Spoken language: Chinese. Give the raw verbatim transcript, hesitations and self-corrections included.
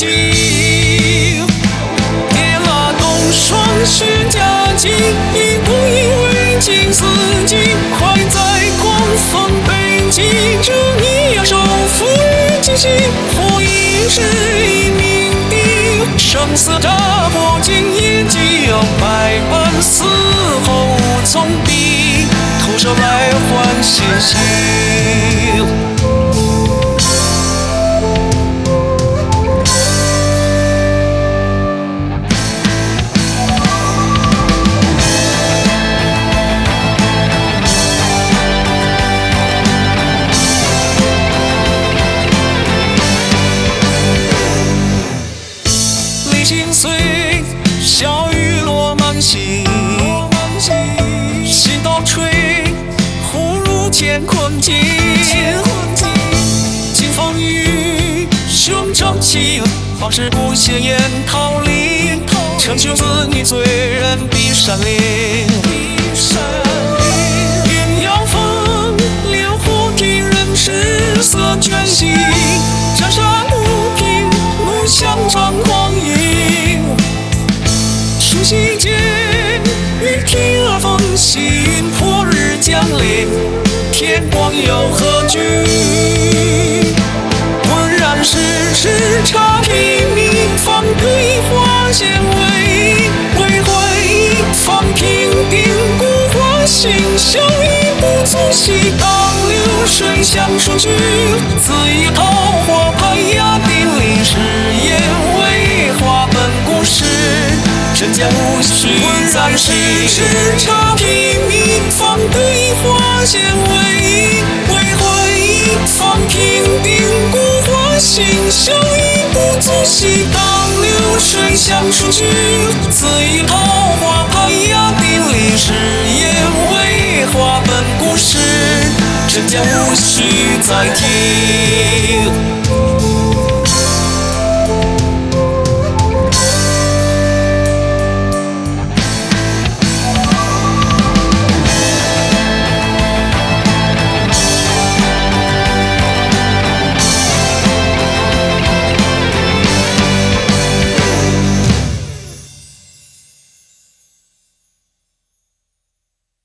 景。叠拉东霜雪佳境，以不以为尽四季。快在狂风北极，这一亚手赋予惊喜。火影是一鸣笛，声色大破尽眼际，百般嘶吼无从比，徒手来换鲜血。心碎，小雨落满心，心倒吹，忽如乾坤境。惊风雨，胸中气，往事不显言逃离。成就子女罪人必闪灵。鸳鸯风，烈火听人失色倦息。江山不平，怒响张狂影。除夕间，雨停而风息，云破日将临，天光又何惧？浑然世事差平明，方对花间为为回忆，方平定古花心，笑语不足惜，当流水向数去，自以桃花拍压定历史言为花本故事。人间无需在世事差平明，方对花间为忆为回忆，方平定古花心，笑语不足惜，当流水向数去，自以桃花拍压定历史言为花本故事。人间无需再听。